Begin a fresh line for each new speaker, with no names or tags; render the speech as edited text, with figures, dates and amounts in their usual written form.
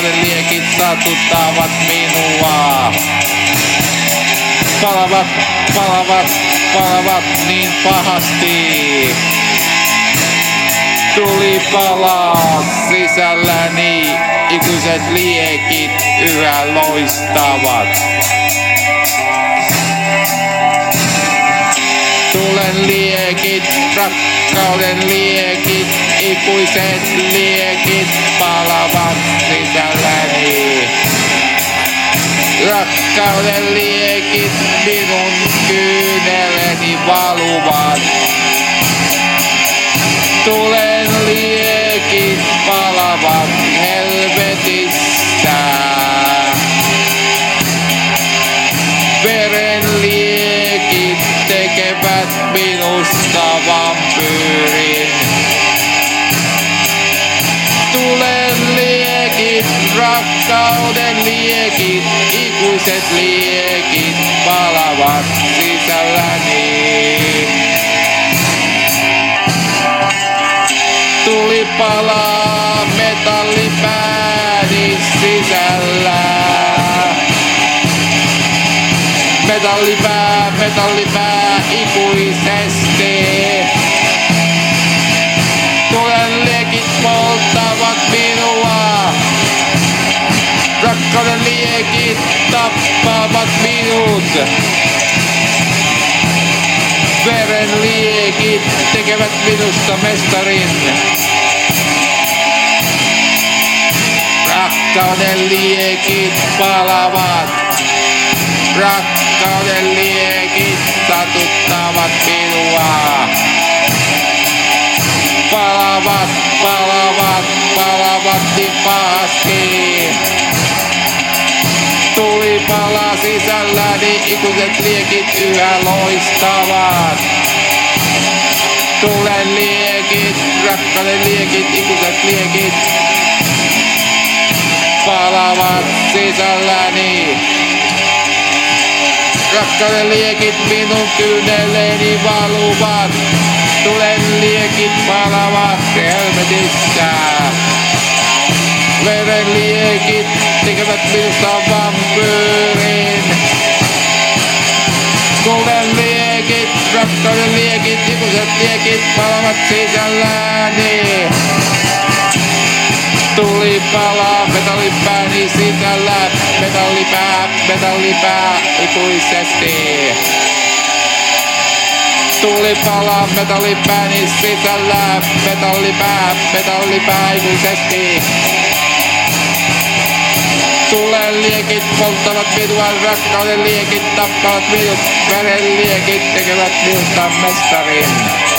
rakkauden liekit satuttavat minua. Palavat, palavat, palavat niin pahasti. Tuli palaa sisälläni, ikuiset liekit yhä loistavat. Tulen liekit, rakkauden liekit, ikuiset liekit palavat sisälläni. Rakkauden liekit minun kyyneleni valuvat. Tulen liekit palavat helvetissä. Veren liekit tekevät minusta vampyyrin. Tulen liekit, rakkauden liekit, ikuiset liekit palavat sisälläni. Tuli palaa metallipääni sisällä. Metallipää, metallipää ikuisesti. Tulen liekit polttavat minua. Rakkauden liekit tappavat minut. Veren liekit tekevät minusta mestarin. Rakkauden liekit palavat. Rakkauden liekit satuttavat minua. Palavat, palavat, palavat niin pahasti. Tuli palaa sisälläni, ikuiset liekit yhä loistavat. Tulen liekit, rakkauden liekit, ikuiset liekit palavat sisälläni. Rakkauden liekit minun kyyneleeni valuvat. Tulen liekit palavat helvetissä. Veren liekit tekevät minusta vampyyrin. Tulen liekit, rakkauden liekit, ikuiset liekit palavat sisälläni. Tuli palaa metallipääni sisällä, metallipää ikuisesti. Tuli palaa metallipääni sisällä, metallipää ikuisesti. Tulen liekit polttavat minua, rakkauden liekit tappavat minut, veren liekit tekevät minusta mestarin.